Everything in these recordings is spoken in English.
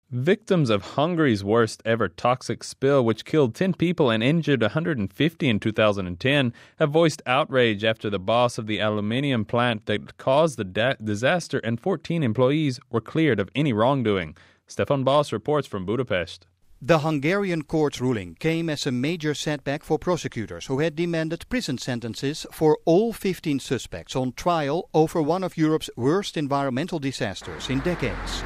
Victims of Hungary's worst ever toxic spill, which killed 10 people and injured 150 in 2010, have voiced outrage after the boss of the aluminium plant that caused the disaster and 14 employees were cleared of any wrongdoing. Stefan Boss reports from Budapest. The Hungarian court's ruling came as a major setback for prosecutors who had demanded prison sentences for all 15 suspects on trial over one of Europe's worst environmental disasters in decades.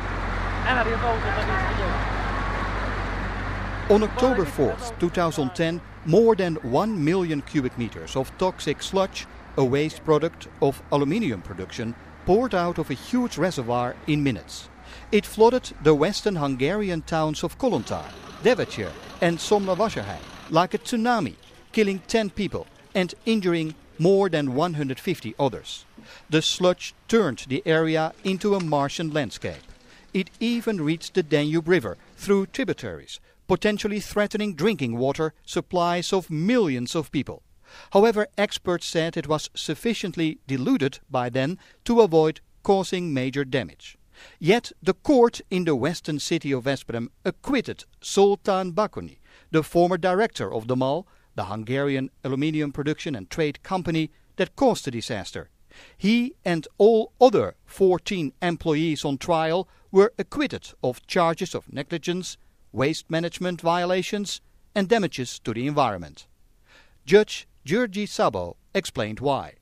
On October 4th, 2010, more than 1 million cubic meters of toxic sludge, a waste product of aluminium production, poured out of a huge reservoir in minutes. It flooded the western Hungarian towns of Kolontar, Devecser and Szomlóvásárhely like a tsunami, killing 10 people and injuring more than 150 others. The sludge turned the area into a Martian landscape. It even reached the Danube River through tributaries, potentially threatening drinking water supplies of millions of people. However, experts said it was sufficiently diluted by then to avoid causing major damage. Yet the court in the western city of Veszprém acquitted Zoltán Bakony, the former director of the MAL, the Hungarian aluminium production and trade company that caused the disaster. He and all other 14 employees on trial were acquitted of charges of negligence, waste management violations and damages to the environment. Judge György Szabó explained why.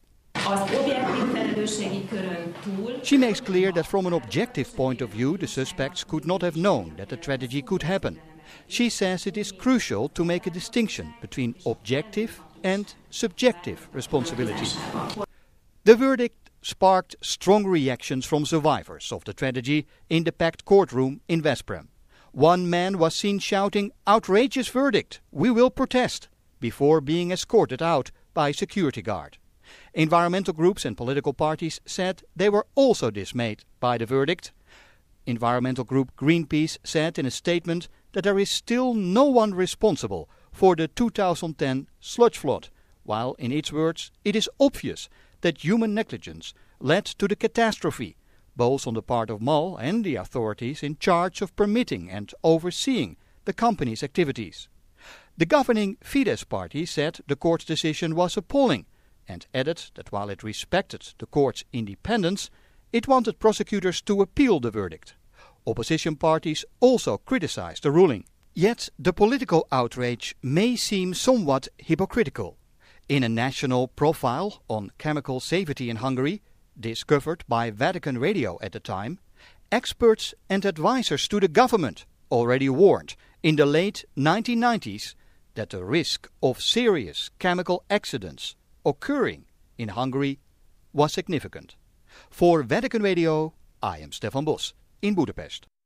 She makes clear that from an objective point of view the suspects could not have known that the tragedy could happen. She says it is crucial to make a distinction between objective and subjective responsibility. The verdict sparked strong reactions from survivors of the tragedy in the packed courtroom in Veszprém. One man was seen shouting, "Outrageous verdict, we will protest," before being escorted out by a security guard. Environmental groups and political parties said they were also dismayed by the verdict. Environmental group Greenpeace said in a statement that there is still no one responsible for the 2010 sludge flood, while in its words it is obvious that human negligence led to the catastrophe, both on the part of MAL and the authorities in charge of permitting and overseeing the company's activities. The governing Fidesz party said the court's decision was appalling and added that while it respected the court's independence, it wanted prosecutors to appeal the verdict. Opposition parties also criticized the ruling. Yet the political outrage may seem somewhat hypocritical. In a national profile on chemical safety in Hungary, discovered by Vatican Radio at the time, experts and advisors to the government already warned in the late 1990s that the risk of serious chemical accidents occurring in Hungary was significant. For Vatican Radio, I am Stefan Bos in Budapest.